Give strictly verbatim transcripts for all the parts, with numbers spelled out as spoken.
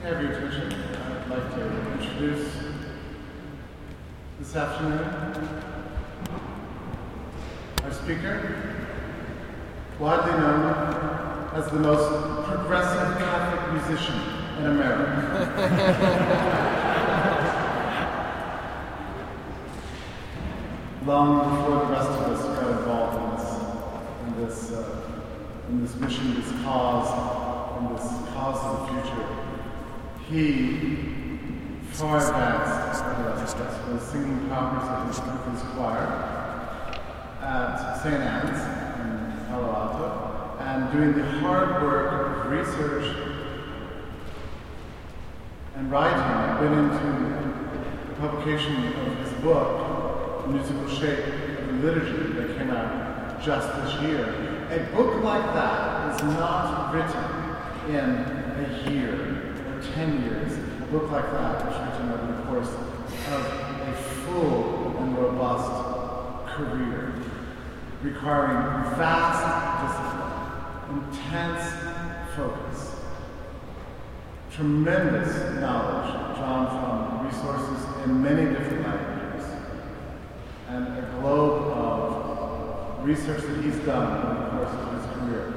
Have your attention. I'd like to introduce this afternoon our speaker, widely known as the most progressive Catholic musician in America. Long before the rest of us got involved in this, in this, uh, in this mission, this cause, in this cause of the future, he, far advanced the rest of us, was singing concerts with his choir at Saint Anne's in Palo Alto, and doing the hard work of research and writing. I've been into the publication of his book, Musical Shape of the Liturgy, that came out just this year. A book like that is not written in a year or ten years. A book like that is written over the course of a full and robust career, requiring vast discipline, intense focus, tremendous knowledge drawn from resources in many different languages, and a globe of research that he's done over the course of his career.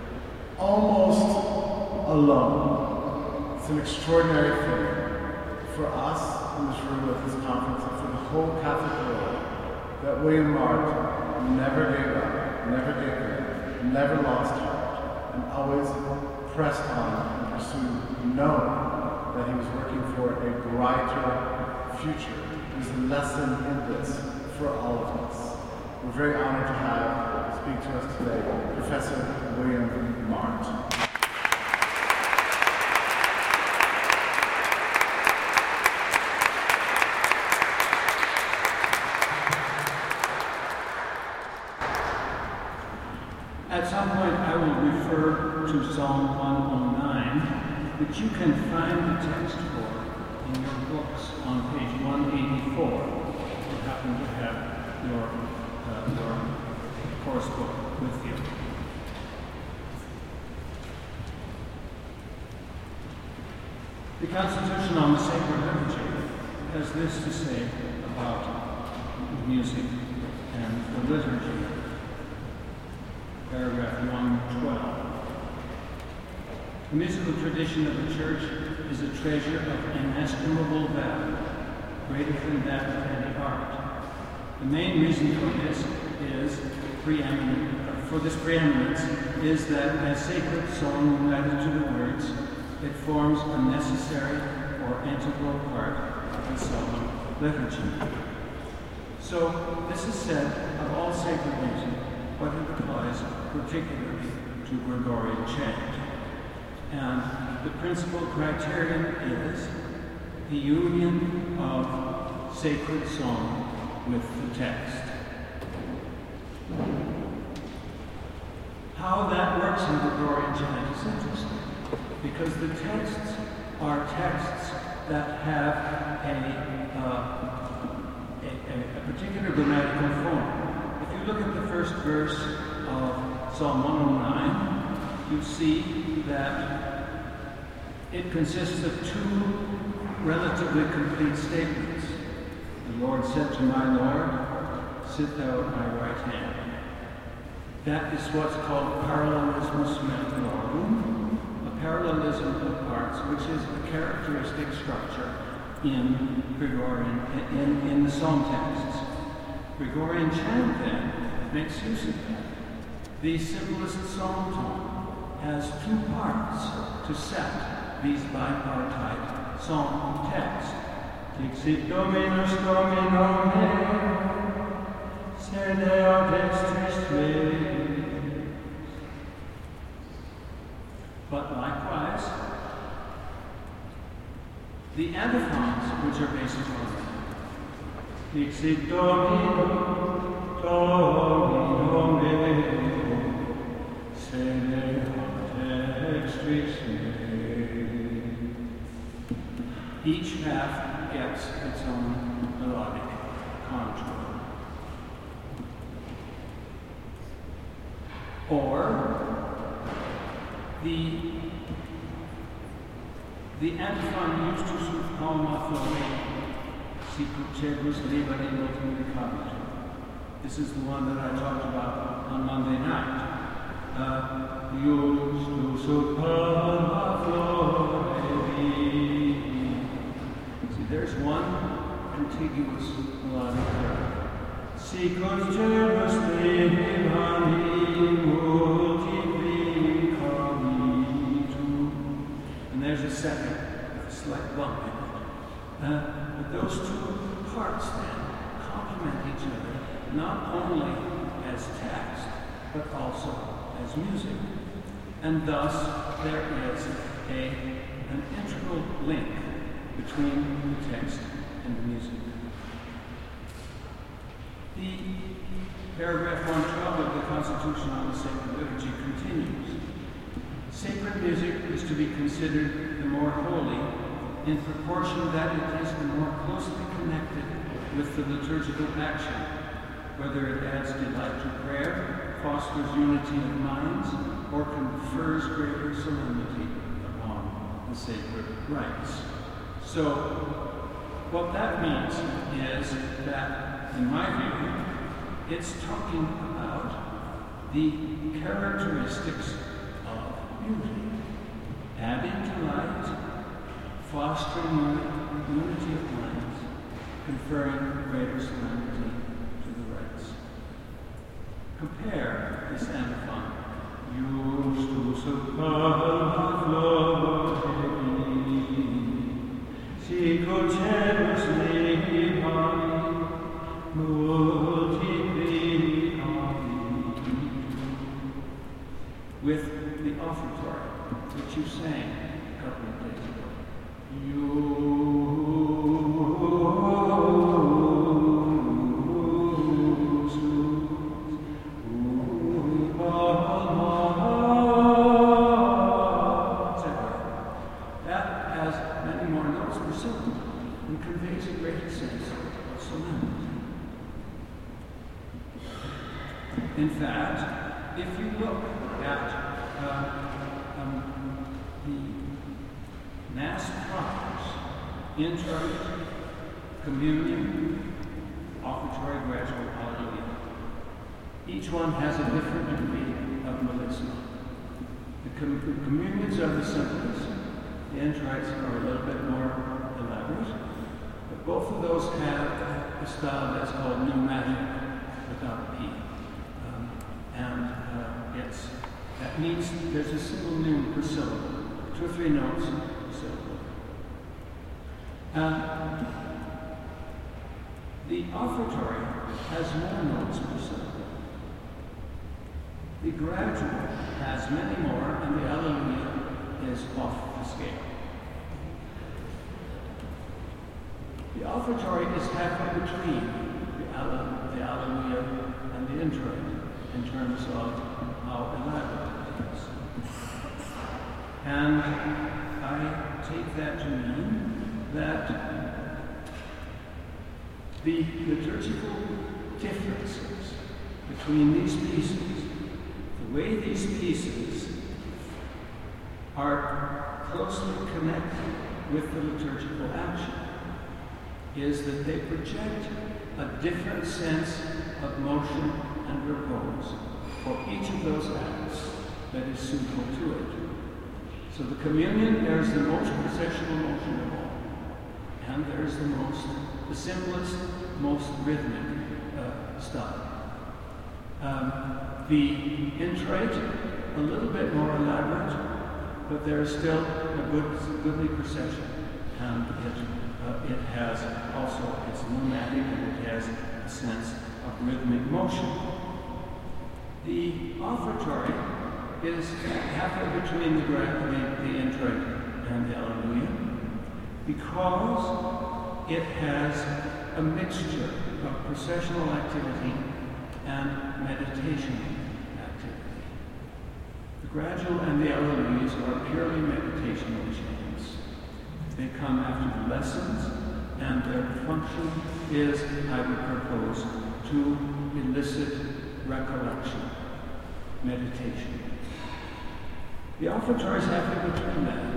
Almost alone. It's an extraordinary thing for us in this room at this conference and for the whole Catholic world that William Martt never gave up, never gave in, never lost heart, and always pressed on and pursued, knowing that he was working for a brighter future. There's a lesson in this for all of us. We're very honored to have speak to us today Professor William Martt. At some point I will refer to Psalm one oh nine, which you can find the text for in your books on page one eighty-four. If you happen to have your, uh, your course book with you. The Constitution on the Sacred Liturgy has this to say about music and the liturgy. Paragraph one twelve. The musical tradition of the Church is a treasure of inestimable value, greater than that of any art. The main reason for this is preeminent, for this preeminence is that as sacred song united to the words, it forms a necessary or integral part of the solemn liturgy. So this is said of all sacred music, but it applies particularly to Gregorian chant. And the principal criterion is the union of sacred song with the text. How that works in Gregorian chant is interesting, because the texts are texts that have a, uh, a, a, a particular grammatical form. If you look at the first verse of Psalm one oh nine, you see that it consists of two relatively complete statements. The Lord said to my Lord, sit thou at my right hand. That is what's called parallelismus melodiorum, a parallelism of parts, which is a characteristic structure in Gregorian, in, in the psalm texts. Gregorian chant, then, makes use of that. The simplest psalm tone has two parts to set these bipartite psalm texts. Dixit Dominus Domino me, sede aut extris tuis. But likewise, the antiphons, which are based on Dixit Domino, Domino me, sede aut extris tuis. Each half gets its own melodic contour. Or the The antiphon used to sub palma flore, si crucebus liberi notum recabitur. This is the one that I talked about on Monday night. Uh, used to sub palma flore. See, there's one contiguous melodic curve. Si crucebus liberi there's a second with a slight bump in it. Uh, but those two parts then complement each other, not only as text, but also as music. And thus, there is a, an integral link between the text and the music. The paragraph one twelve of the Constitution on the Sacred Liturgy continues. Sacred music is to be considered the more holy in proportion that it is the more closely connected with the liturgical action, whether it adds delight to prayer, fosters unity of minds, or confers greater solemnity upon the sacred rites. So, what that means is that, in my view, it's talking about the characteristics unity, adding to light, fostering unity of minds, conferring greater solemnity to the rites. Compare this antiphon. Justus sub palma flore, si crucebus liberi multiplicari, with the offertory, which you sang a couple of days ago. You That has many more notes per syllable and conveys a greater sense of solemnity. In fact, if you look at Uh, um, the Mass propers, introit, communion, offertory, gradual, hallelujah. Each one has a different degree of melisma. The, com- the communions are the simplest. The introits are a little bit more elaborate. But both of those have a style that's called pneumatic, without a P. Um, and uh, it's That means there's a single noon per syllable, two or three notes per syllable. Uh, the offertory has more notes per syllable. The gradual has many more, and the Alleluia is off the scale. The offertory is halfway between the, alle- the Alleluia and the introit in terms of how elaborate it is. And I take that to mean that the liturgical differences between these pieces, the way these pieces are closely connected with the liturgical action, is that they project a different sense of motion and repose for each of those acts that is suitable to it. So the communion, there's the most processional motion of all. And there's the most, the simplest, most rhythmic uh, style. Um, the introit, a little bit more elaborate, but there's still a good, goodly procession. And it, uh, it has also, it's pneumatic, and it has a sense of rhythmic motion. The offertory is halfway between the, the, the introit and the Alleluia because it has a mixture of processional activity and meditation activity. The gradual and the Alleluias are purely meditational chants. They come after the lessons, and their function is, I would propose, to elicit recollection, meditation. The offertory is halfway between that,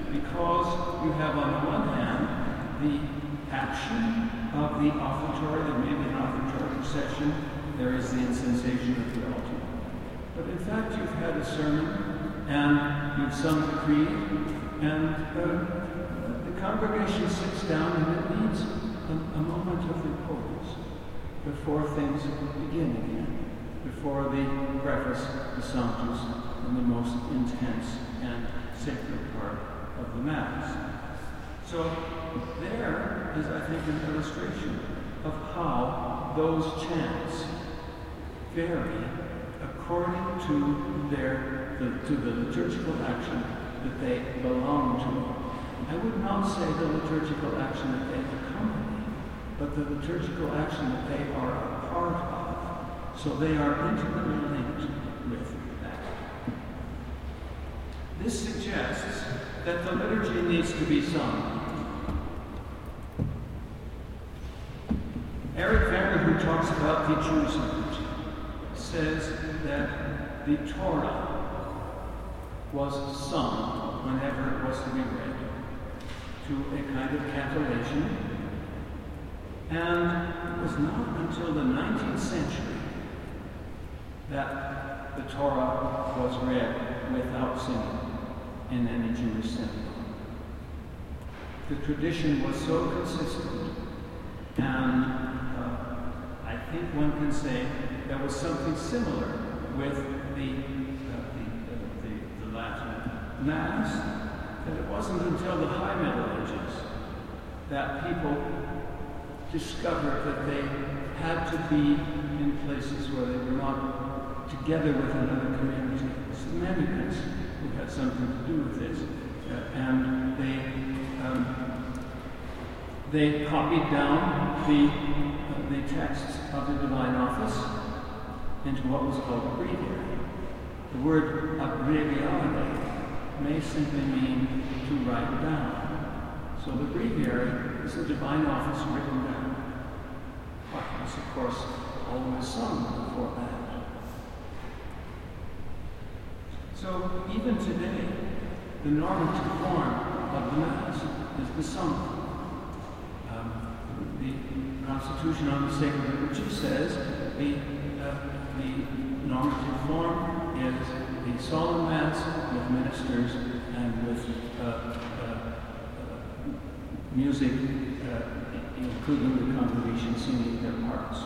because you have on the one hand the action of the offertory. There may be an offertory procession, there is the incensation of the altar. But in fact, you've had a sermon, and you've sung the creed, and uh, the congregation sits down and it needs a, a moment of repose before things begin again, before the preface, the Sanctus, and the most intense and sacred part of the Mass. So there is, I think, an illustration of how those chants vary according to their the, to the liturgical action that they belong to. I would not say the liturgical action that they accompany, but the liturgical action that they are a part of. So they are intimately linked with that. This suggests that the liturgy needs to be sung. Eric Werner, who talks about the Jewish liturgy, says that the Torah was sung whenever it was to be read to a kind of cantillation, and it was not until the nineteenth century that the Torah was read without singing in any Jewish synagogue. The tradition was so consistent, and uh, I think one can say there was something similar with the, uh, the, uh, the, the Latin Mass, that it wasn't until the High Middle Ages that people discovered that they had to be in places where they were not together with another community. It's the Mendicants who had something to do with this, uh, and they um, they copied down the uh, the texts of the Divine Office into what was called a breviary. The word abbreviare may simply mean to write down. So the breviary is the Divine Office written down. What was, of course, always sung before that. So even today, the normative form of the Mass is the song. Um, the Constitution on the Sacred Liturgy says the, uh, the normative form is the solemn Mass with ministers and with uh, uh, uh, music, uh, including the congregation singing their parts.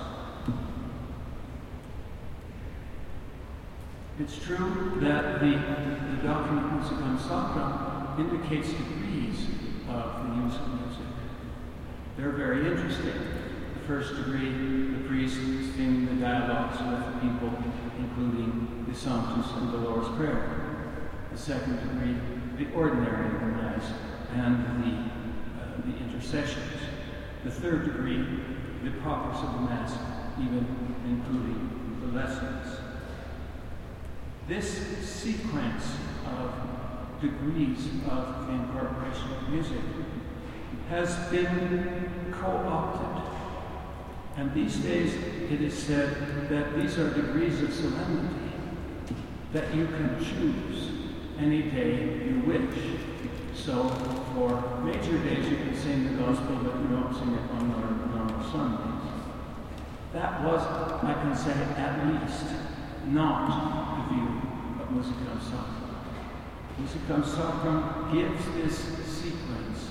It's true that the, the document Musicam Sacram indicates degrees of the use of music. They're very interesting. The first degree, the priest singing the dialogues with the people, including the Sanctus and the Lord's Prayer. The second degree, the ordinary of the Mass and the, uh, the intercessions. The third degree, the propers of the Mass, even including the lessons. This sequence of degrees of the incorporation of music has been co-opted. And these days it is said that these are degrees of solemnity, that you can choose any day you wish. So for major days you can sing the gospel, but you don't sing it on normal, normal Sundays. That was, I can say, at least not the view of Musicam Sacram. Musicam Sacram gives this sequence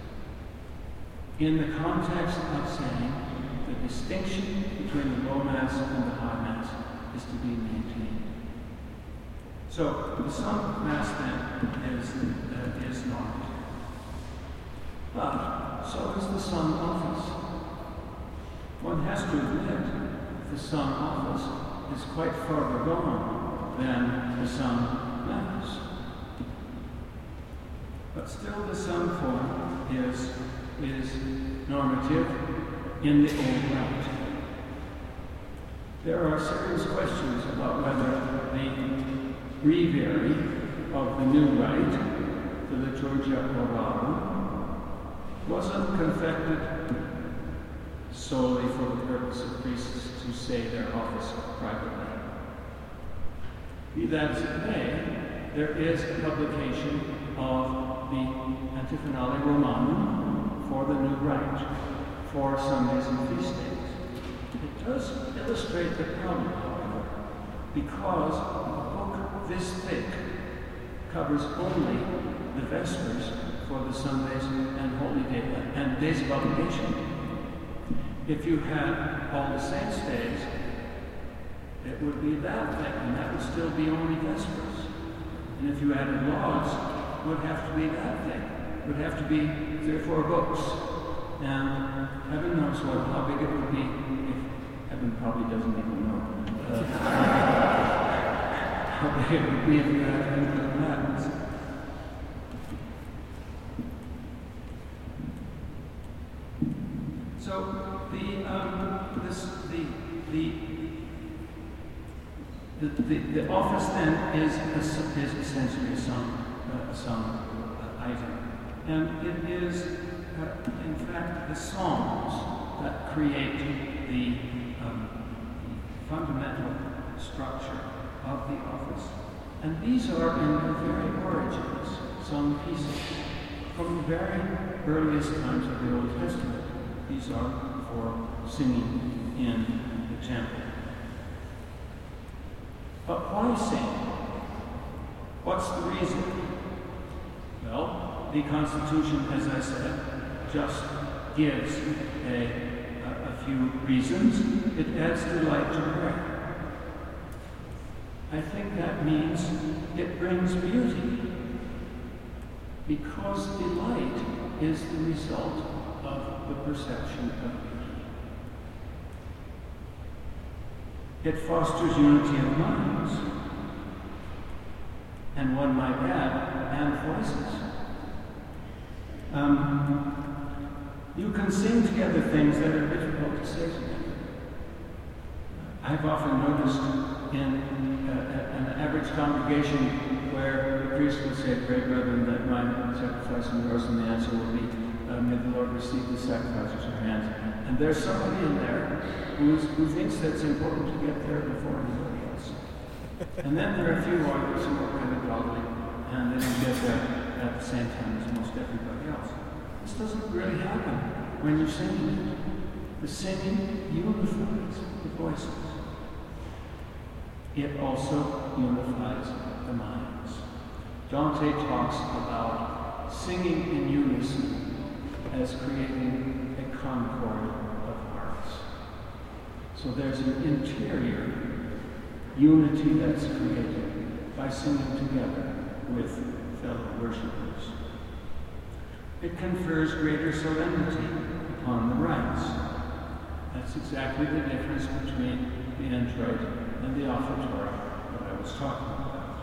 in the context of saying the distinction between the low Mass and the high Mass is to be maintained. So the sung Mass then is, uh, is normative. But so is the sung office. One has to admit the sung office is quite farther gone than the sung Mass. But still the sung form is, is normative in the old rite. There are serious questions about whether the breviary of the new rite, the Liturgia Orarum, wasn't confected solely for the purpose of priests to say their office privately. Be that as it may, there is a publication of the Antiphonale Romanum for the new rite, for Sundays and feast days. It does illustrate the problem, however, because a book this thick covers only the Vespers for the Sundays and Holy Day and days of obligation. If you had All the Saints' days, it would be that thing, and that would still be only Vespers. And if you added Lauds, it would have to be that thing. It would have to be three or four books. And heaven knows what, how big it would be. If heaven probably doesn't even know uh, how big it would be if you had infinite patterns. So the um, this the the the, the, the office then is a, is essentially a song uh, a song uh, item, and it is uh, in fact the songs that create the, um, the fundamental structure of the office, and these are in their very origins sung pieces from the very earliest times of the Old Testament. These are for singing in the temple. But why sing? What's the reason? Well, the Constitution, as I said, just gives a, a, a few reasons. It adds delight to prayer. I think that means it brings beauty, because delight is the result of the perception of beauty. It fosters unity of minds, and one might add, and voices. Um, you can sing together things that are difficult to say together. I've often noticed in uh, an average congregation where the priest would say, "Pray, brethren, that my sacrifice and yours," and the answer will be, Uh, may the Lord receive the sacrifice at your hands. And there's somebody in there who's, who thinks that it's important to get there before anybody else. And then there are a few others who are kind of godly, and they don't get there at the same time as most everybody else. This doesn't really happen when you're singing it. The singing unifies the voices. It also unifies the minds. Dante talks about singing in unison as creating a concord of hearts. So there's an interior unity that's created by singing together with fellow worshipers. It confers greater solemnity upon the rites. That's exactly the difference between the introit and the offertory that I was talking about.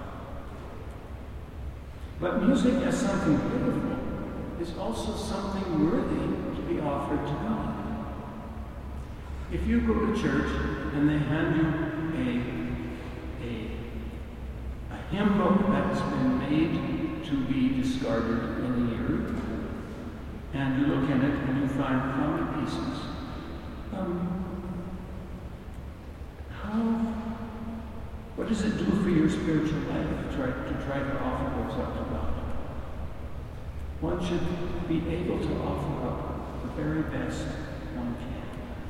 But music as something beautiful is also something worthy to be offered to God. If you go to church and they hand you a, a, a hymn book that's been made to be discarded in a year, and you look in it and you find common pieces, um, how, what does it do for your spiritual life to try to, try to offer those up to God? One should be able to offer up the very best one can.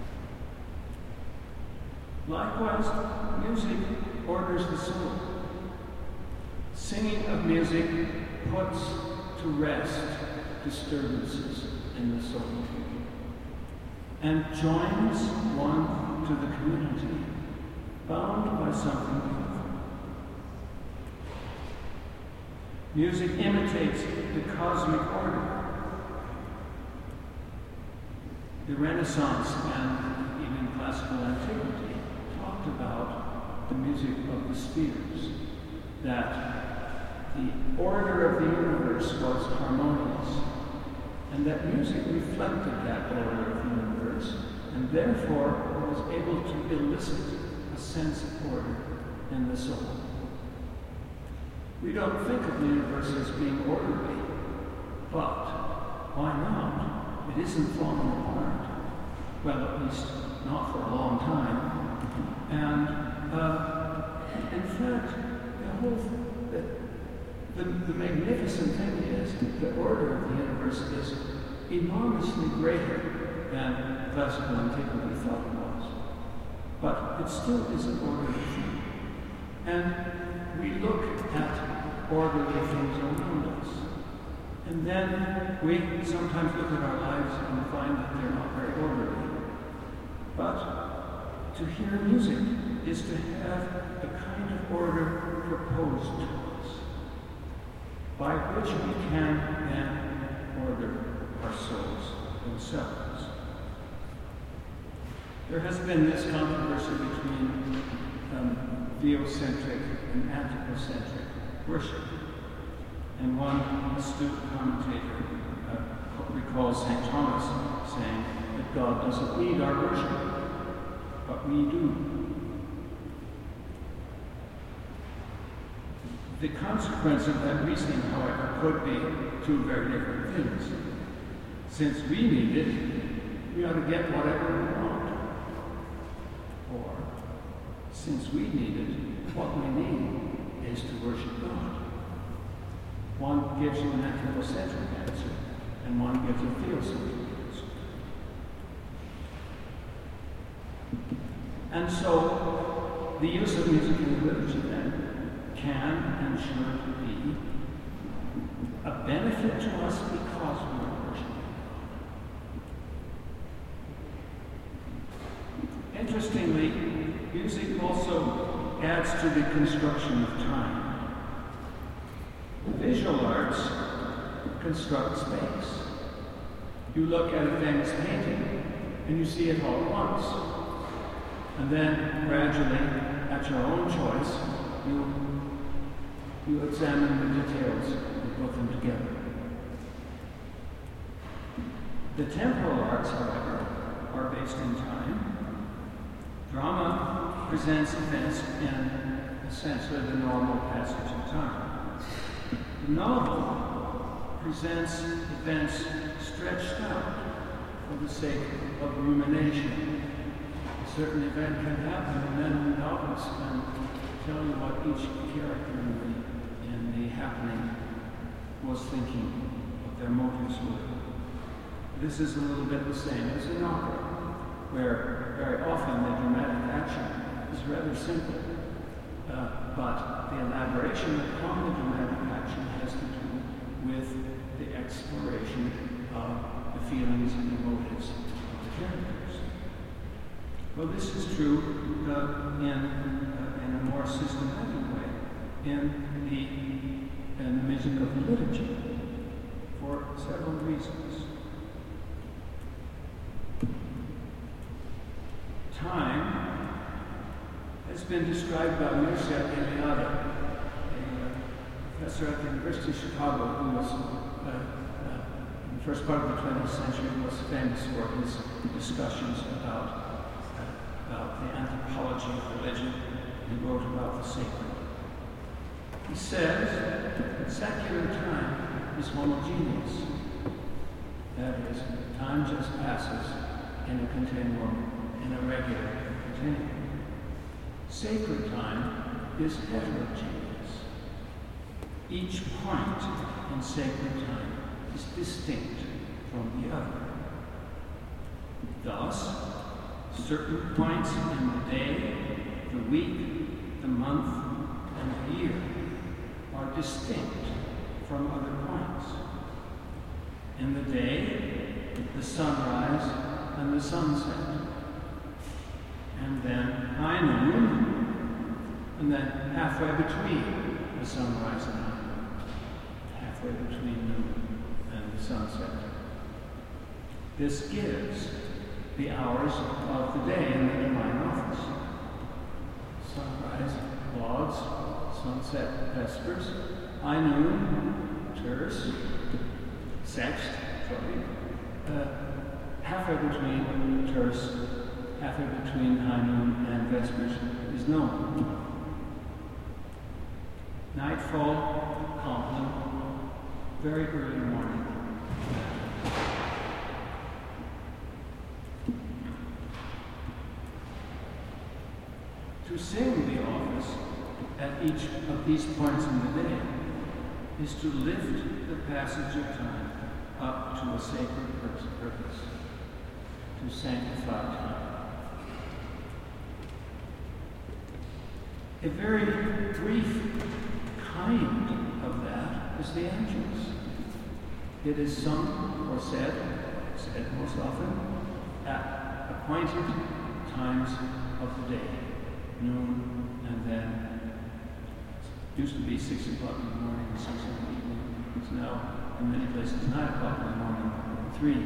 Likewise, music orders the soul. Singing of music puts to rest disturbances in the soul and joins one to the community, bound by something beautiful. Music imitates the cosmic order. The Renaissance and even classical antiquity talked about the music of the spheres, that the order of the universe was harmonious, and that music reflected that order of the universe, and therefore was able to elicit a sense of order in the soul. We don't think of the universe as being orderly, but why not? It isn't falling apart. Well, at least not for a long time. And uh, in fact, the whole the, the, the magnificent thing is is the order of the universe is enormously greater than classical antiquity thought it was. But it still is an orderly thing. And we look at orderly things around us. And then we sometimes look at our lives and find that they're not very orderly. But to hear music is to have a kind of order proposed to us, by which we can then order our souls themselves. There has been this controversy between um, theocentric and anthropocentric worship. And one astute commentator uh, recalls Saint Thomas saying that God doesn't need our worship, but we do. The consequence of that reasoning, however, could be two very different things. Since we need it, we ought to get whatever we want. Or, since we need it, what we need is to worship God. One gives you an anthropocentric answer, and one gives a theocentric answer. And so, the use of music in the liturgy then can and should be a benefit to us because we are worshiping God. Interestingly, music also adds to the construction of time. Visual arts construct space. You look at a famous painting and you see it all at once. And then gradually, at your own choice, you, you examine the details and put them together. The temporal arts, however, are based in time. Drama presents events in essentially the normal passage of time. The novel presents events stretched out for the sake of rumination. A certain event can happen, and then the novelist can tell you what each character in the, in the happening was thinking, what their motives were. This is a little bit the same as an opera, where very often the dramatic action is rather simple, uh, but the elaboration upon the dramatic action has to do with the exploration of the feelings and the motives of the characters. Well, this is true uh, in, uh, in a more systematic way in the, in the music of the liturgy for several reasons. Time has been described by Mircea Eliade, a professor at the University of Chicago, who was, uh, uh, in the first part of the twentieth century, was famous for his discussions about, uh, about the anthropology of religion. He wrote about the sacred. He says that secular time is homogeneous. That is, time just passes in a continuum, in a regular continuum. Sacred time is heterogeneous. Each point in sacred time is distinct from the other. Thus, certain points in the day, the week, the month, and the year are distinct from other points. In the day, the sunrise and the sunset, and then high noon, and then halfway between the sunrise and high noon, halfway between noon and the sunset. This gives the hours of the day in the divine office. Sunrise, lauds, sunset, vespers, high noon, terce, sext, sorry, uh, halfway between terce, halfway between high noon and vespers is known. Nightfall, compline, very early morning. To sing the office at each of these points in the day is to lift the passage of time up to a sacred purpose, to sanctify time. A very brief kind of that is the Angelus. It is sung or said, said most often, at appointed times of the day, noon, and then it used to be six o'clock in the morning, six in the evening. It's now, in many places, nine o'clock in the morning, three.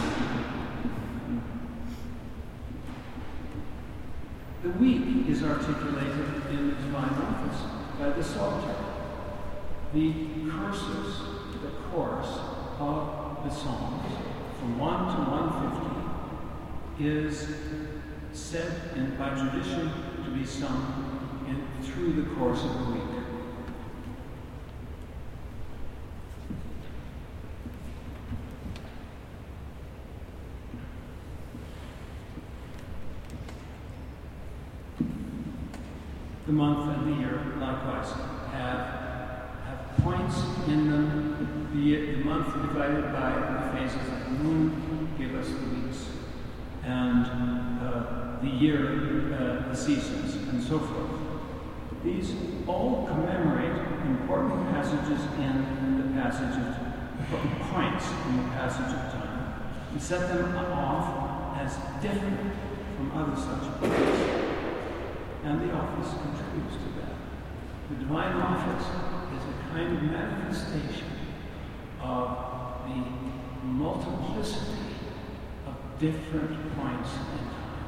The week is articulated in the divine office by the Psalter. The curses, the chorus of the Psalms, from one to one fifty, is said in, by tradition to be sung in, through the course of the week. The month and the year, likewise, have, have points in them. The, the month divided by the phases of the moon give us the weeks, and uh, the year, uh, the seasons, and so forth. These all commemorate important passages in the passage of points in the passage of time, and set them off as different from other such points. And the office contributes to that. The divine office is a kind of manifestation of the multiplicity of different points in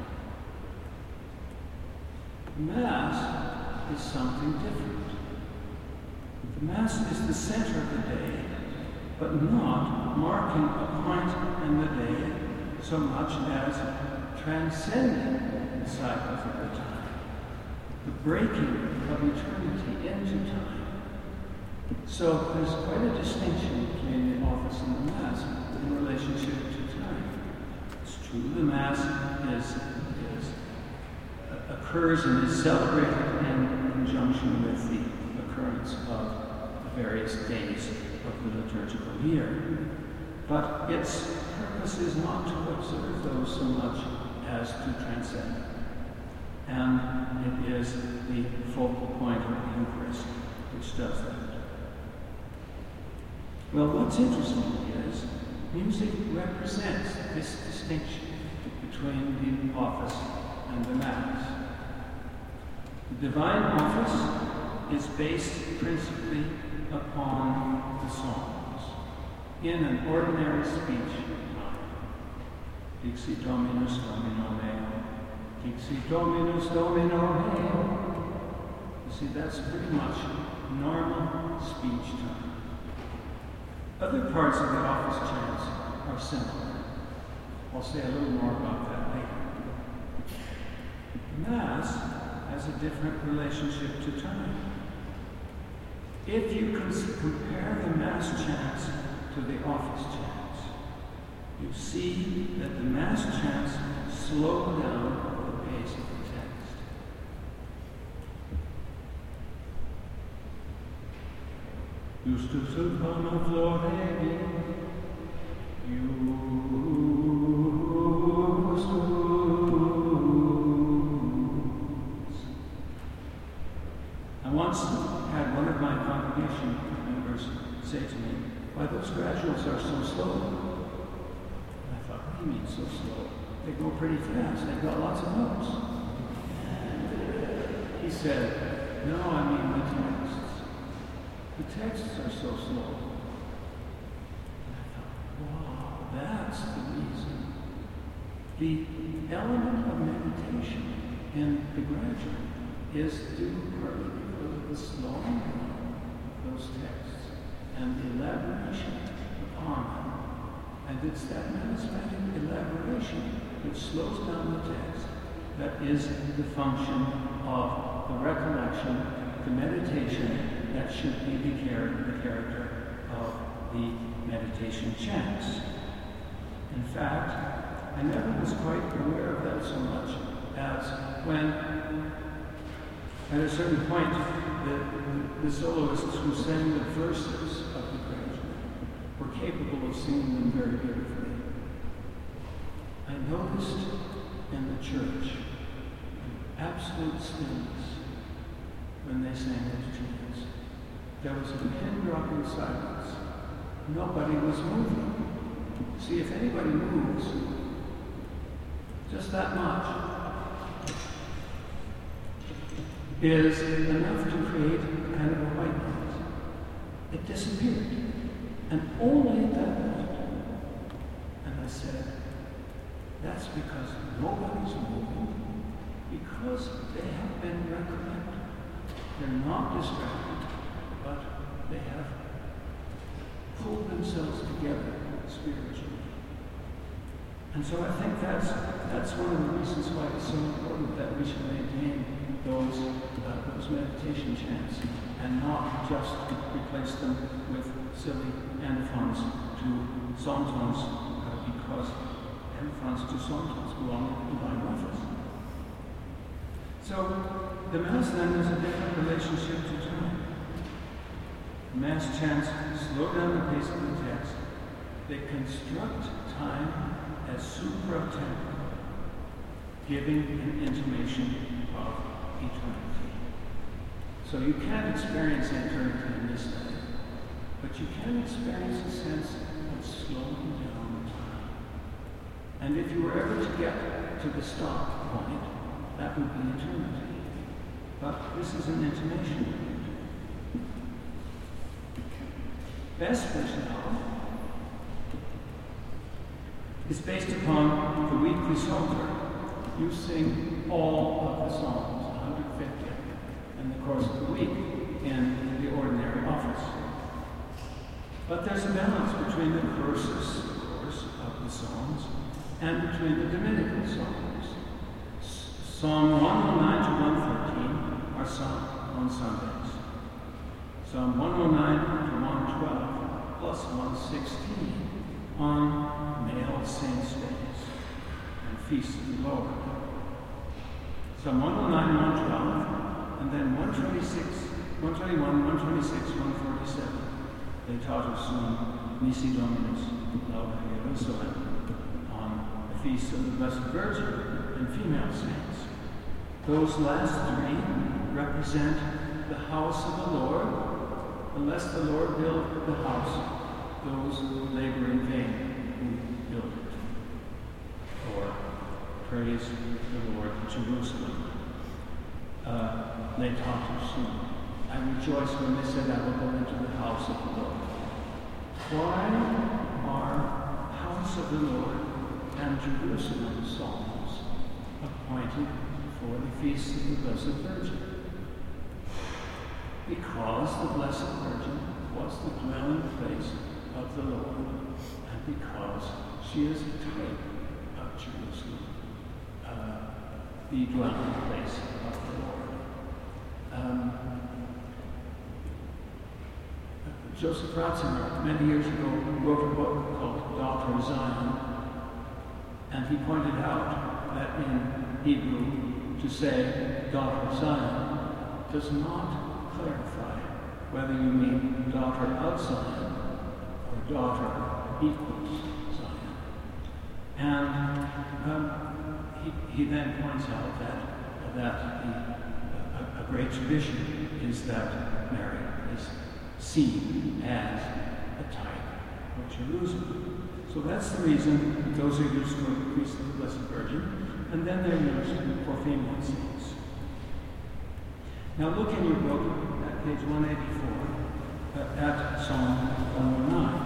time. Mass is something different. The Mass is the center of the day, but not marking a point in the day so much as transcending the cycles of the time. The breaking of eternity into time. So there's quite a distinction between the office and the Mass in relationship to time. It's true the Mass is, is uh, occurs and is celebrated in conjunction with the occurrence of the various days of the liturgical year. But its purpose is not to observe those so much as to transcend. And it is the focal point of the Eucharist which does that. Well, what's interesting is music represents this distinction between the office and the Mass. The divine office is based principally upon the Psalms in an ordinary speech time. Dixit Dominus Domino meo. Dixit Dominus Domino meo. You see, that's pretty much normal speech time. Other parts of the office chants are similar. I'll say a little more about that later. The Mass has a different relationship to time. If you compare the Mass chants to the office chants, you see that the Mass chants slow down the pace of the text. Justus ut pana florebi, I once had one of my congregation members say to me, "Why, those graduates are so slow." And I thought, what do you mean so slow? They go pretty fast. They've got lots of notes. He said, "No, I mean the texts. The texts are so slow." And I thought, wow, that's the reason. The element of meditation in the graduate is due partly because of the slowing down of those texts and the elaboration upon them. And it's that mathematic elaboration which slows down the text that is the function of the recollection, the meditation that should be the character, the character of the meditation chants. In fact, I never was quite aware of that so much as when, at a certain point, the, the soloists who sang the verses capable of singing them very beautifully. I noticed in the church an absolute stillness when they sang those tunes. There was a pin-dropping silence. Nobody was moving. See, if anybody moves, just that much is enough to create kind of a white noise. It disappeared. And only at that point. And I said, that's because nobody's moving, because they have been recollected. They're not distracted, but they have pulled themselves together spiritually. And so I think that's that's one of the reasons why it's so important that we should maintain those uh, those meditation chants and not just replace them with silly antiphons to psalm-tones, uh, because antiphons to psalm-tones belong in the divine office. So the Mass then is a different relationship to time. Mass chants slow down the pace of the text. They construct time as supra-temporal, giving an intimation of eternity. So you can't experience eternity in this life, but you can experience a sense of slowing down time. And if you were ever to get to the stop point, that would be eternity. But this is an intimation. Vespers now is based upon the weekly psalter. You sing all of the psalms, one hundred fifty, in the course of the week in the ordinary office. But there's a balance between the verses, of course, of the psalms and between the Dominican psalms. Psalm one oh nine to one thirteen are sung on Sundays. Psalm one oh nine to one twelve plus one sixteen on male saints' days and feasts of the Lord. Psalm one oh nine, one twelve, and then one twenty-six, one twenty-one, one twenty-six, one forty-seven. Laetatus sum nisi Dominus, Lauda Jerusalem, on the feast of the Blessed Virgin and female saints. Those last three represent the house of the Lord. Unless the Lord build the house, those who labor in vain who build it. Or praise the Lord, Jerusalem. Uh, Laetatus sum. I rejoice when they said, I will go into the house of the Lord. Why are house of the Lord and Jerusalem psalms appointed for the feast of the Blessed Virgin? Because the Blessed Virgin was the dwelling place of the Lord, and because she is a type of Jerusalem, uh, the dwelling place of the Lord. Um, Joseph Ratzinger, many years ago, wrote a book called Daughter Zion, and he pointed out that in Hebrew, to say Daughter Zion does not clarify whether you mean daughter of Zion or daughter equals Zion. And um, he, he then points out that, that the, a, a great tradition is that Mary is seen as a type of Jerusalem. So that's the reason that those are used for the feast of the Blessed Virgin, and then they're used for female saints. Now look in your book at page one eighty-four uh, at Psalm one oh nine.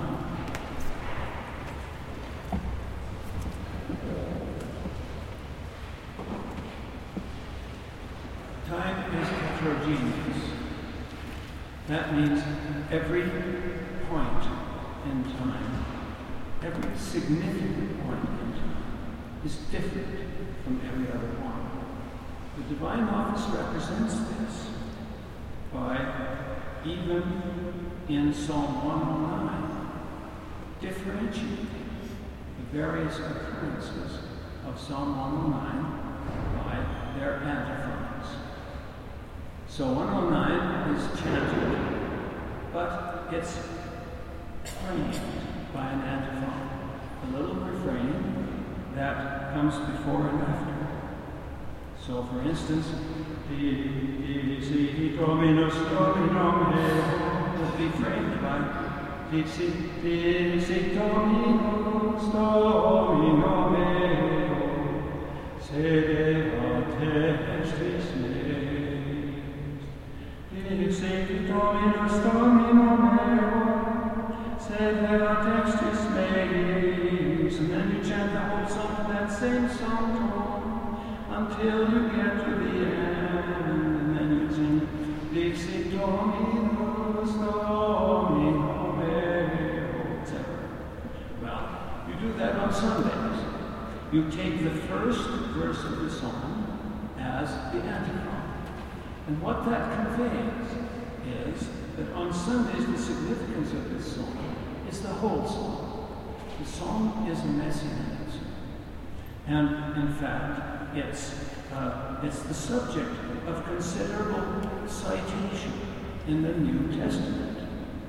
Time is heterogeneous. That means every point in time, every significant point in time, is different from every other one. The divine office represents this by, even in Psalm one oh nine, differentiating the various occurrences of Psalm one oh nine by their antiphons. So one oh nine is chanted, but it's framed by an antiphon, a little refrain that comes before and after. So, for instance, Dixit Dominus Dominum Meo will be framed by Dixit, Dixit Dominus Dominum Meo, sedeva textis meis. Dixit Dominus Dominum Meo, sedeva textis meis. And then you chant the whole song to that same song tone until you get to the end, and then you sing Dixit Dominus Dominum Meo, et cetera. Well, you do that on Sundays. You take the first verse of the song as the antiphon. And what that conveys is that on Sundays the significance of this song is the whole song. The song is a messianic song. And in fact, it's, uh, it's the subject of considerable citation in the New Testament.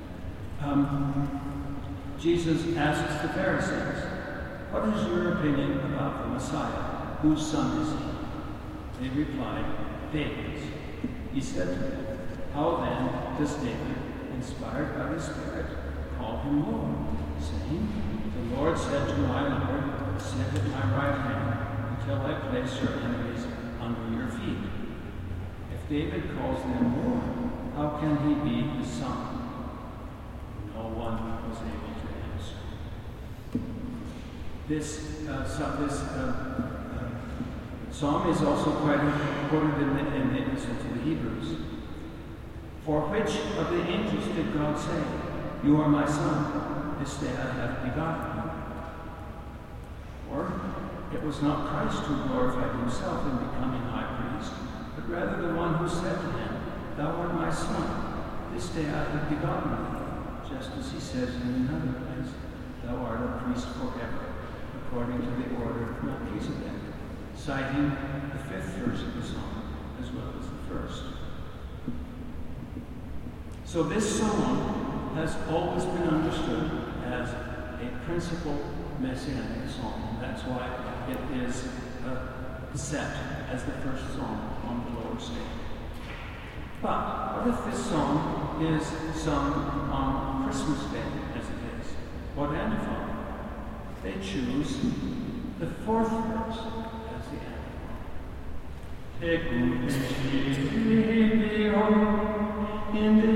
Um, Jesus asks the Pharisees, "What is your opinion about the Messiah? Whose son is he?" They replied, "David's." He said to them, "How then does David, inspired by the Spirit, call him Lord, saying, 'The Lord said to my Lord, sit at my right hand until I place your enemies under your feet'? If David calls them Lord, how can he be his son?" No one was able to answer. This, uh, so this uh, uh, psalm is also quite quoted in the, in the Epistle to the Hebrews. "For which of the angels did God say, 'You are my son, this day I have begotten you'? Or, it was not Christ who glorified himself in becoming high priest, but rather the one who said to him, 'Thou art my son, this day I have begotten thee,' just as he says in another place, 'Thou art a priest forever, according to the order of Melchizedek,' citing the fifth verse of the song as well as the first. So this song has always been understood as a principal messianic song, and that's why it is uh, set as the first song on the Lord's Day. But what if this song is sung on Christmas Day, as it is? What antiphon? They choose the fourth verse as the antiphon. Tecum in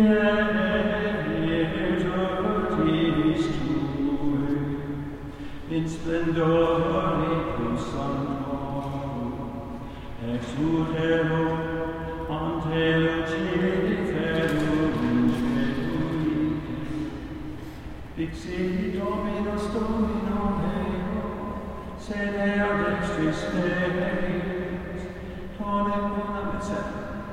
in splendore sanctorum, ex utero ante luciferum ingenuite, Dixit Dominus Dominum Meo, sed ea dextris meis, tonec bonum, et cetera.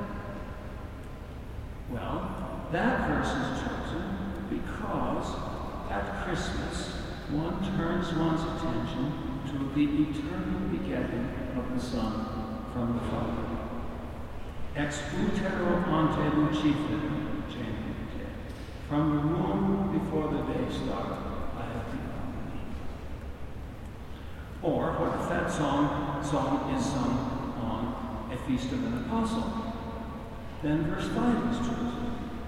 Well, that verse is chosen because at Christmas one turns one's attention to the eternal begetting of the Son from the Father. Ex utero ante luciferum ingenuite. From the womb before the day started, I have begotten thee. Or what if that song, song is sung on a feast of an apostle? Then verse five is chosen.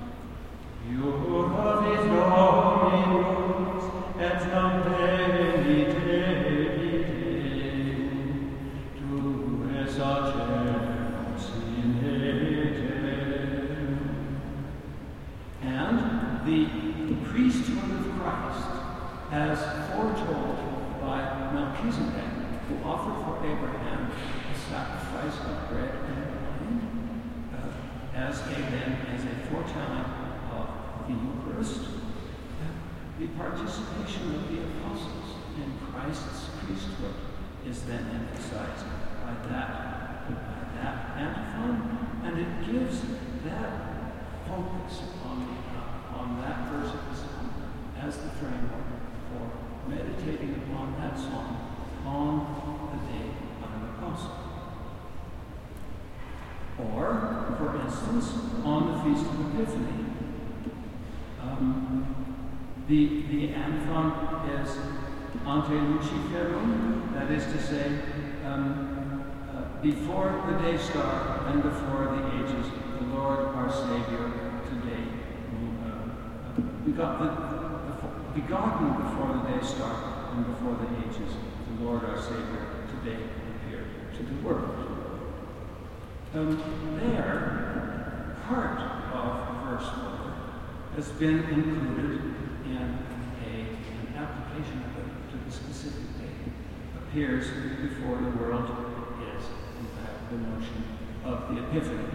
Iuravit Dominus et non penite tu es acerus in etem. And the priesthood of Christ, as foretold by Melchizedek, who offered for Abraham a sacrifice of bread and wine, uh, as a then as a foretelling of the Eucharist, the participation of the apostles in Christ's priesthood is then emphasized by that, by that antiphon, and it gives that focus on, the, uh, on that verse of the song as the framework for meditating upon that song on the day of an apostle. Or, for instance, on the Feast of Epiphany, um, The, the antiphon is ante luciferum, that is to say, um, uh, before the day star and before the ages, the Lord our Savior today. Uh, uh, begot the, the, begotten before the day star and before the ages, the Lord our Savior today appeared to the world. Um, there, part of verse four has been included in a, an application of it to the specific day. Appears before the world is, in fact, the notion of the Epiphany.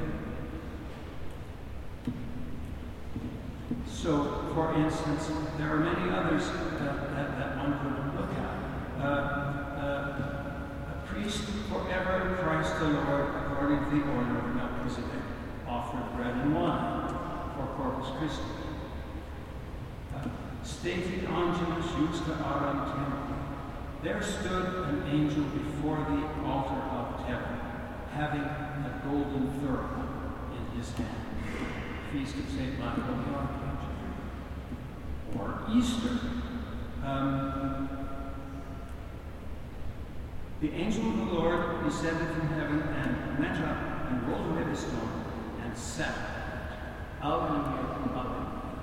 So, for instance, there are many others that, that, that one could look at. Uh, uh, a priest forever Christ the Lord, according to the order of Melchizedek, offered bread and wine for Corpus Christi. Stated Angelus Justa Aram Temple. There stood an angel before the altar of temple, having a golden thurible in his hand. Feast of Saint Michael the Archangel. Or Easter. Um, the angel of the Lord descended from heaven and went up and rolled away the stone and sat on it. Alleluia, alleluia.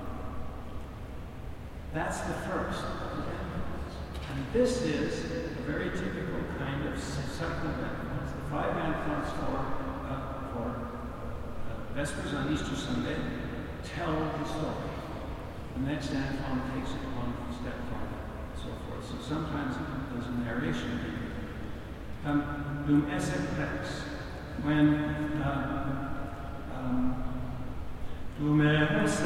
That's the first of the antiphons. And this is a very typical kind of cycle of antiphons. The five antiphons for, uh, for uh, Vespers on Easter Sunday tell the story. The next antiphon takes it one step farther, and so forth. So sometimes there's a narration. Um, Dum esse rex, when uh, um, Dum esse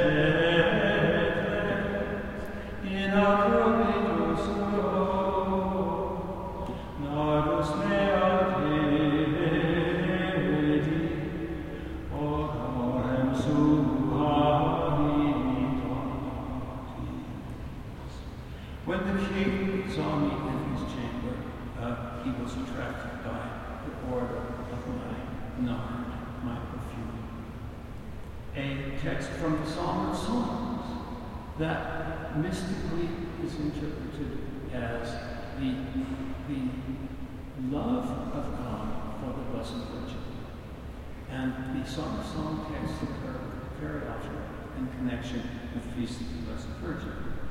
in aprobitus nados mea Dei, orem suavitatis. When the king saw me in his chamber, uh, he was attracted by the odor of my nard, my perfume. A text from the Song of Songs that mystically is interpreted as the, the love of God for the Blessed Virgin. And the Song of Songs texts occur very often in connection with the Feast of the Blessed Virgin.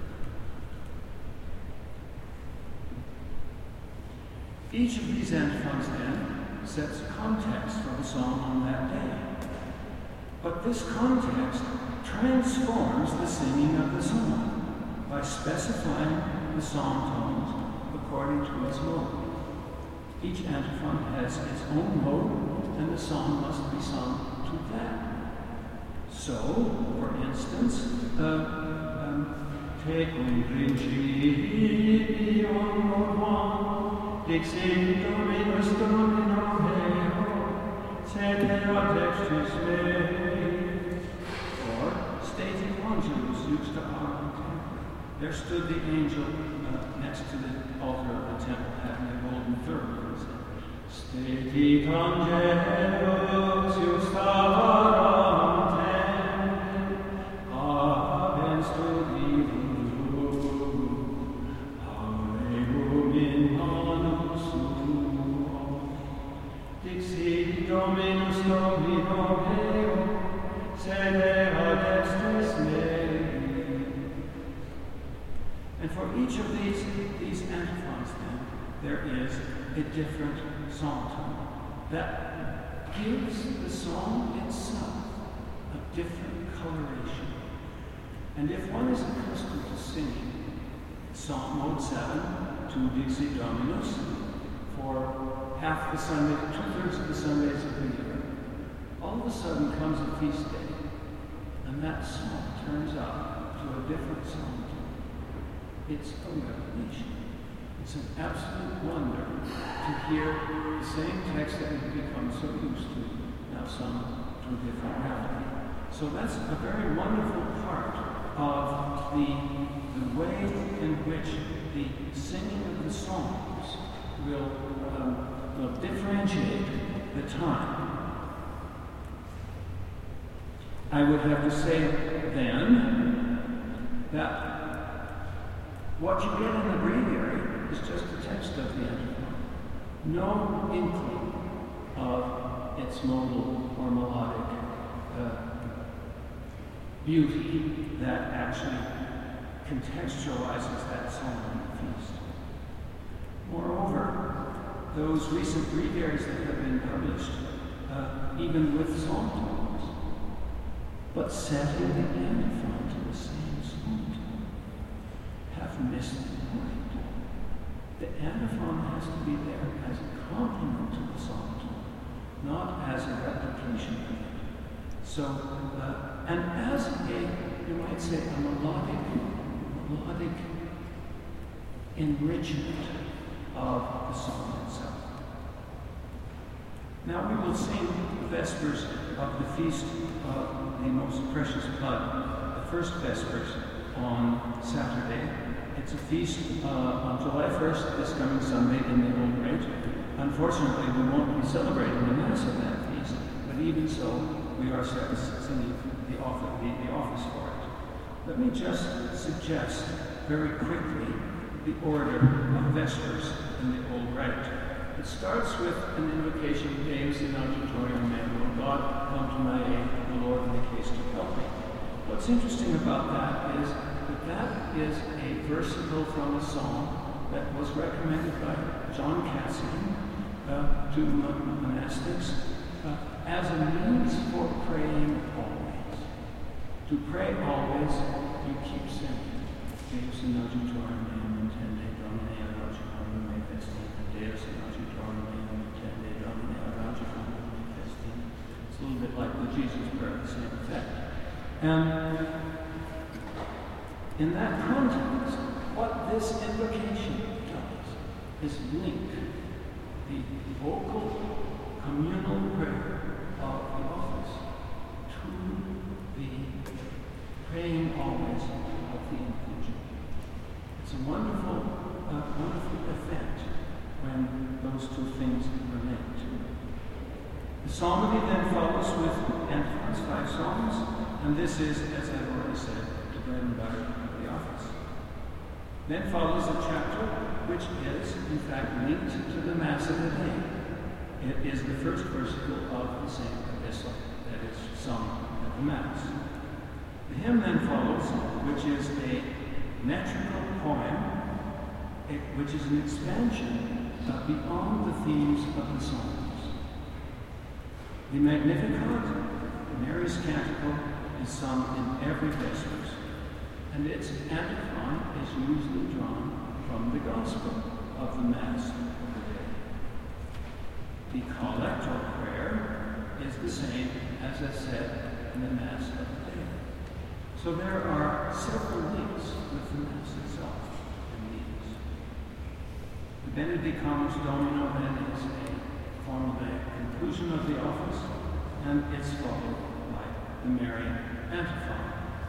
Each of these antiphons, then, sets context for the song on that day. But this context transforms the singing of the song by specifying the psalm tones according to its mode. Each antiphon has its own mode, and the song must be sung to that. So, for instance, uh, um, Tecum principium novum, dixit Dominus Domino meo, sed erat extus mei. Or, Stated Angelus Justa Aram Temple. There stood the angel uh, next to the altar of the temple, having a golden thurible. Stated Angelus Justa Aram Temple, habens studivum, auregum in manus suo, dixit Dominus Domino meo, sed erat extus mei. And for each of these, these antiphons, then, there is a different song tone that gives the song itself a different coloration. And if one is accustomed to singing Psalm mode seven, to Dixit Dominus, for half the Sunday, two-thirds of the Sundays of the year, all of a sudden comes a feast day, and that song turns out to a different song tone. It's a revelation. It's an absolute wonder to hear the same text that we've become so used to, now sung to a different melody. So that's a very wonderful part of the, the way in which the singing of the songs will, um, will differentiate the time. I would have to say then that What you get in the breviary is just the text of the antiphon. No inkling of its modal or melodic uh, beauty that actually contextualizes that song in the feast. Moreover, those recent breviaries that have been published, uh, even with psalm tones, but setting the antiphon to the same psalm tone, have missed the point. The antiphon has to be there as a complement to the psalm tone, not as a replication of it. So, uh, and as a, you might say, a melodic, melodic enrichment of the song itself. Now we will sing the Vespers of the Feast of the Most Precious Blood, the first Vespers on Saturday. It's a feast uh, on July first, this coming Sunday in the Old Rite. Unfortunately, we won't be celebrating the Mass of that feast, but even so, we are singing the office, the, the office for it. Let me just suggest very quickly the order of Vespers in the Old Rite. It starts with an invocation, Deus in adjutorium meo, God, come to my aid, the Lord make haste to help me. What's interesting about that is that that is a versicle from a song that was recommended by John Cassian uh, to monastics uh, as a means for praying always. To pray always, you keep saying, Deus in adjutorium meo, intende Domine adjutorium me festi, Deus in adjutorium meo, intende Domine adjutorium me festi. It's a little bit like the Jesus prayer, the same effect. And in that context, what this invocation does is link the vocal communal prayer of the office to the praying always of the individual. It's a wonderful, uh, wonderful effect when those two things relate. The psalmody then follows with antiphons, five psalms, and this is, as I've already said, the bread and butter of the office. Then follows a chapter which is, in fact, linked to the Mass of the day. It is the first versicle of the same epistle that is sung at the Mass. The hymn then follows, which is a metrical poem, which is an expansion uh, beyond the themes of the Psalms. The Magnificat, Mary's Canticle, is sung in every Vespers, and its antiphon is usually drawn from the Gospel of the Mass of the day. The collector prayer is the same as is said in the Mass of the day. So there are several links with the Mass itself in these. The Benedicamus Domino then is a form of the conclusion of the office, and it's followed by the Marian antiphon.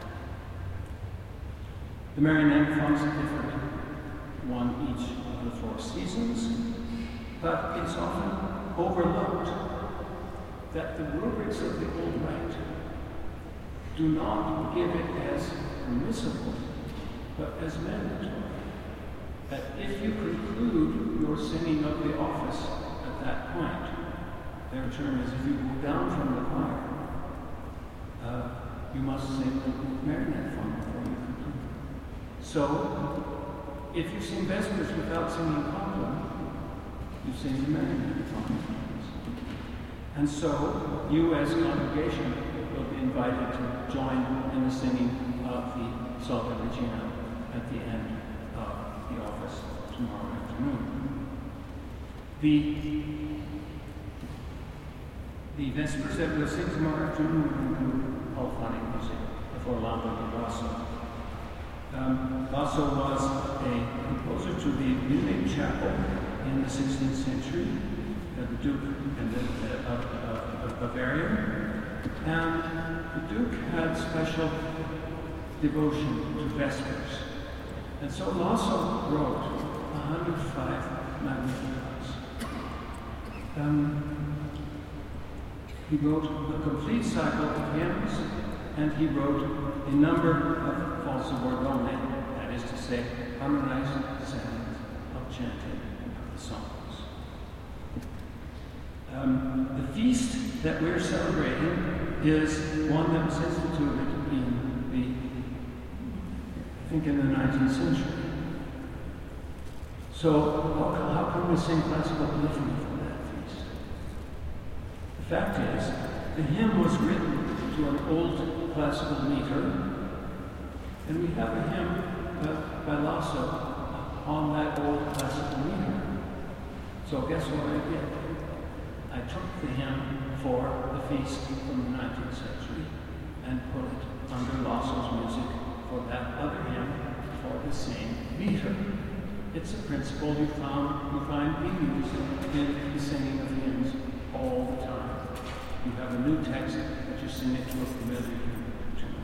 The Marian antiphons are different, one each of the four seasons, but it's often overlooked that the rubrics of the Old Rite do not give it as permissible, but as mandatory. That if you conclude your singing of the office at that point, their term is if you go down from the choir, uh, you must sing the Marian antiphon before you conclude. So, if you sing Vespers without singing Compline, you sing the Marian antiphon. And so, you as a congregation will be invited to join in the singing of the Salve Regina at the end of the office tomorrow afternoon. The, the Vespers that we'll sing tomorrow afternoon will include polyphonic music of Orlando di Lasso. Um, Lasso was a composer to the Munich Chapel in the sixteenth century, uh, the Duke and the, uh, of, of, of Bavaria. And the Duke had special devotion to Vespers. And so Lasso wrote one hundred five Magnificats. Um, he wrote a complete cycle of hymns, and he wrote a number of false bordone, that is to say, harmonized sound of chanting the songs. Um, the feast that we're celebrating is one that was instituted in the, I think in the nineteenth century. So how, how can we sing classical polyphony from that feast? The fact is, the hymn was written to an old classical meter, and we have a hymn uh, by Lasso on that old classical meter. So guess what I did? I took the hymn for the feast from the nineteenth century and put it under Lasso's music for that other hymn for the same meter. It's a principle you found you find being used in the singing of hymns all the time. You have a new text, but you sing it to a familiar tune.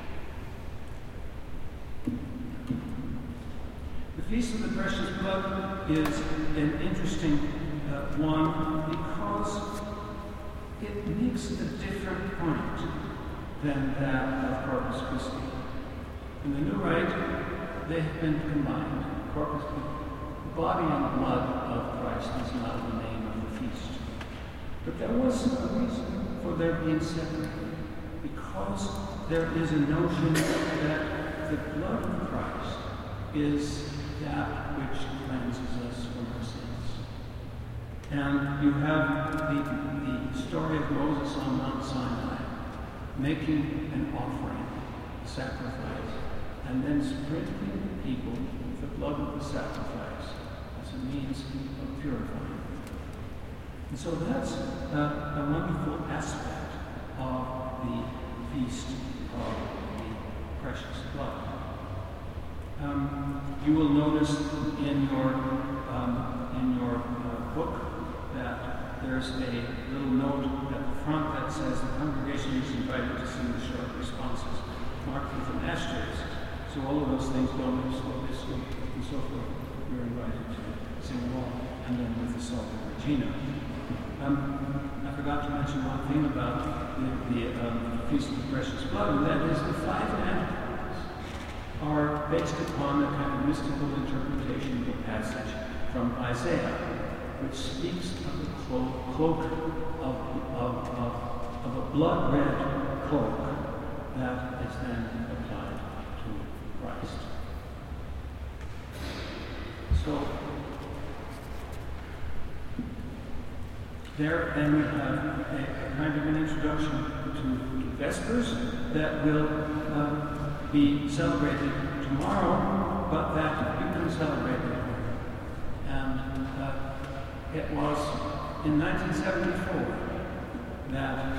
The Feast of the Precious Blood is an interesting uh, one because it makes a different point than that of Corpus Christi. In the New Rite, they have been combined. Corpus, the body and blood of Christ is now the name of the feast. But there was a reason for their being separated, because there is a notion that the blood of Christ is that which cleanses us from our sins. And you have the, the story of Moses on Mount Sinai, making an offering, a sacrifice, and then sprinkling the people with the blood of the sacrifice as a means of purifying. And so that's uh, a wonderful aspect of the Feast of the Precious Blood. Um, you will notice in your um, in your uh, book that there's a little note at the front that says the congregation is invited to sing the short responses marked with an asterisk. So all of those things don't exclude this and so forth. You're invited to sing along, and then with the Salve Regina. Um, I forgot to mention one thing about the, the um, Feast of the Precious Blood, and that is the five antiphons are based upon a kind of mystical interpretation of a passage from Isaiah, which speaks of the clo- cloak of, of, of, of a blood-red cloak that is then applied to Christ. So, there then we have a, a kind of an introduction to, to Vespers that will uh, be celebrated tomorrow, but that you can celebrate it. And uh, it was in nineteen seventy-four that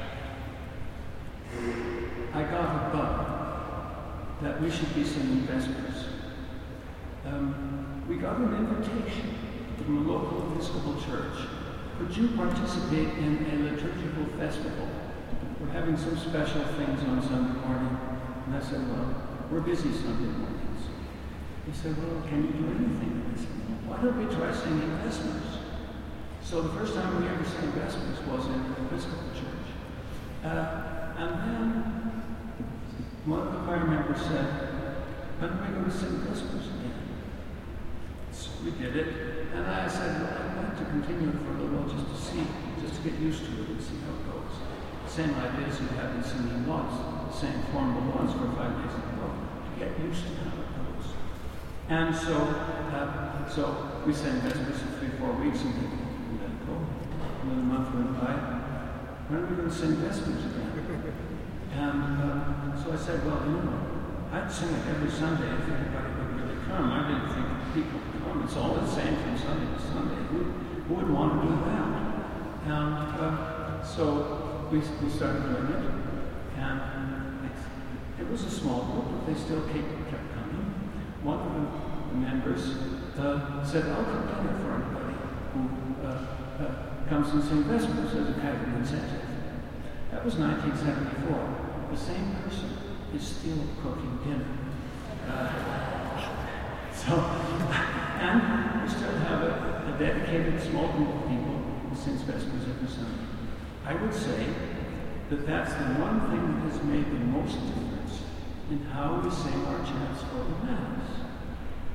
I got a bug that we should be singing Vespers. Um, we got an invitation from a local Episcopal church. Could you participate in a liturgical festival? We're having some special things on Sunday morning. And I said, well, we're busy Sunday mornings. He said, well, can you do anything? And I said, well, why don't we try singing Vespers? So the first time we ever sang Vespers was in an Episcopal church. Uh, and then one of the choir members said, when are we going to sing Vespers again? So we did it. And I said, well, I'd like to continue it for a little while just to see, just to get used to it and see how it goes. Same idea as you have in singing once, the same form of once for five days in a row, to get used to how it goes. And so, uh, so we sang Vespers for three, four weeks and then we let it go. Another month went by. When are we going to sing Vespers again? And uh, so I said, well, you know, I'd sing it every Sunday if everybody would really come. I didn't think people would come. It's all the same from Sunday to Sunday. Who, who would want to do that? And uh, so we, we started doing it. And it, it was a small group, but they still kept, kept coming. One of the, the members uh, said, I'll cook dinner for anybody who uh, uh, comes and sings Vespers as a kind of an incentive. That was nineteen seventy-four. The same person is still cooking dinner. Uh, so, and we still have a, a dedicated small group of people who sings Vespers every Sunday. I would say that that's the one thing that has made the most difference in how we sing our chants for the Mass.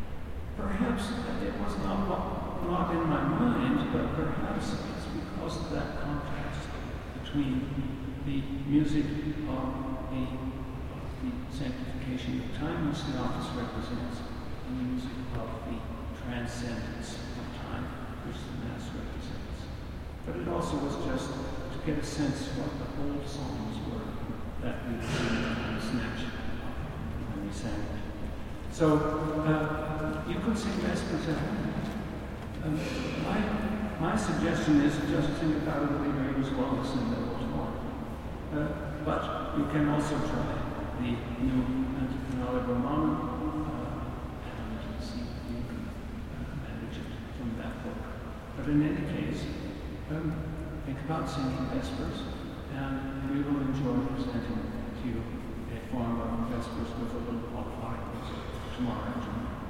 was not, not in my mind, but perhaps it's because of that contrast between the music of the, of the sanctification of time, which the office represents, and the music of the transcendence of time, which the Mass represents. But it also was just to get a sense of what the old songs were that we would snatch when we sang it. So, uh, you could sing Vespers at home. Um, my, my suggestion is just sing it out of the Reader's Wallace and the Old Horn. Uh, but you can also try the new Antiphonale Romanum uh, and see if you can uh, manage it from that book. But in any case, um, think about singing Vespers, and we will enjoy presenting to you a form of Vespers with a little polyphonic music tomorrow afternoon.